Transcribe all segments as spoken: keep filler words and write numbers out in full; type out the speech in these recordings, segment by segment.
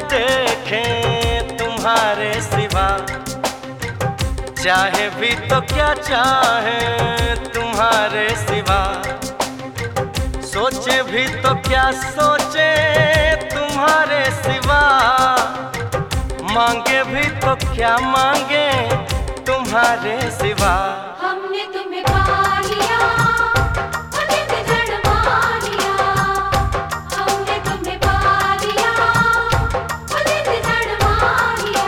देखें तुम्हारे सिवा, चाहे भी तो क्या चाहे तुम्हारे सिवा, सोचे भी तो क्या सोचे तुम्हारे सिवा, मांगे भी तो क्या मांगे तुम्हारे सिवा। हमने तुम्हें पा लिया, उदित जड़ मान लिया। हमने तुम्हें पा लिया, उदित जड़ मान लिया।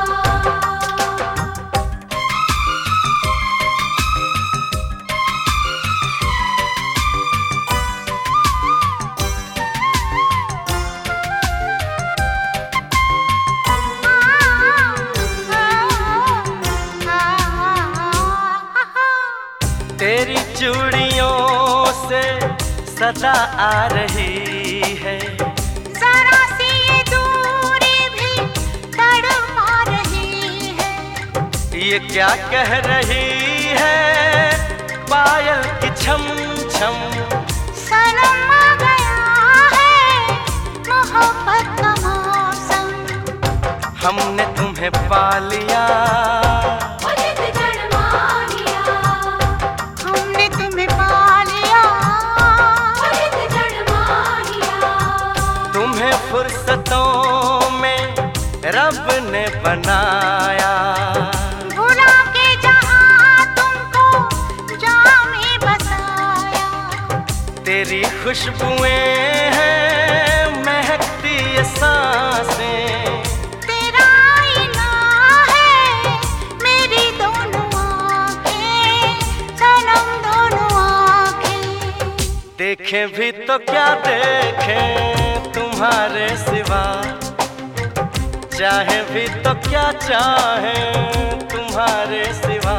तेरी चूड़ियों से सदा आ रही है, जरा सी ये दूरी भी तड़पा रही है। ये क्या कह रही है पायल की छम छम, सनम आ गया है मोहब्बत का मौसम। हमने तुम्हें पा लिया, उदित जड़ मान लिया। हमने तुम्हें पा लिया, उदित जड़ मान लिया। तुम्हें फुर्सतों में रब ने बनाया, भुला के जहां तुमको जहां में बसाया। तेरी खुशबुएं हैं महकती ये सांसें, तेरा आईना है मेरी दोनों आँखें, सनम दोनों आँखें। देखें भी तो क्या देखें तुम्हारे सिवा, चाहे भी तो क्या चाहे तुम्हारे सिवा,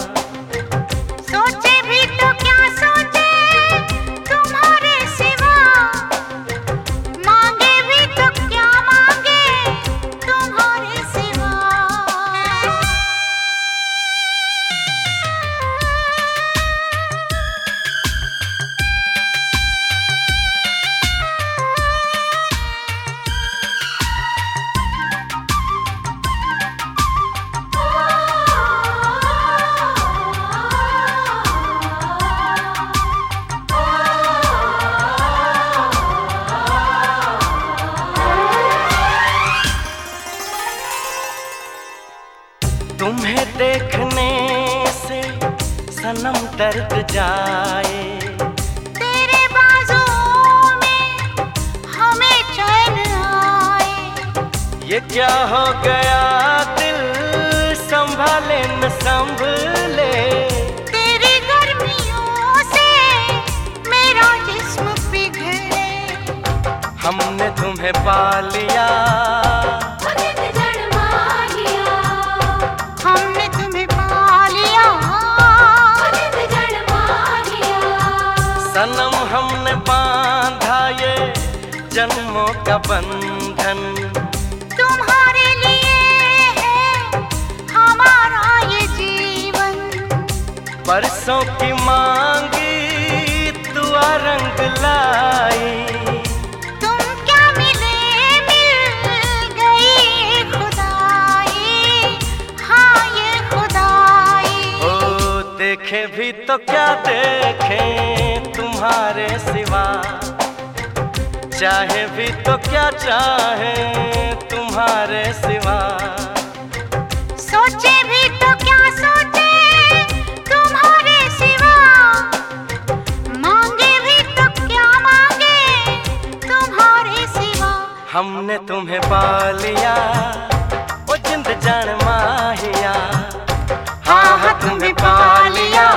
सोचे भी तो क्या सोचे तुम्हारे सिवा, मांगे भी तो क्या मांगे तुम्हारे सिवा। तुम्हें देखने से सनम दर्द जाए, तेरे बाजुओं में हमें चैन आए। ये क्या हो गया दिल संभाले न संभले, तेरी गर्मियों से मेरा जिस्म पिघले। हमने तुम्हें पा लिया, उदित जड़ मान लिया। हमने तुम्हें पा लिया, उदित जड़ मान लिया। सनम हमने बांधा ये जन्मों का बंधन, तुम्हारे लिए है हमारा ये जीवन। बरसों की मांगी दुआ रंग लाई, तुम क्या मिले मिल गई ये खुदाई, हाँ ये खुदाई। ओ देखे भी तो क्या देखें तुम्हारे सिवा, चाहे भी तो क्या चाहे तुम्हारे सिवा, सोचे भी तो क्या सोचे तुम्हारे सिवा, मांगे भी तो क्या मांगे तुम्हारे सिवा। हमने तुम्हें पा लिया, ओ जिंद जान माहिया, हाँ हाँ तुम्हें पा लिया।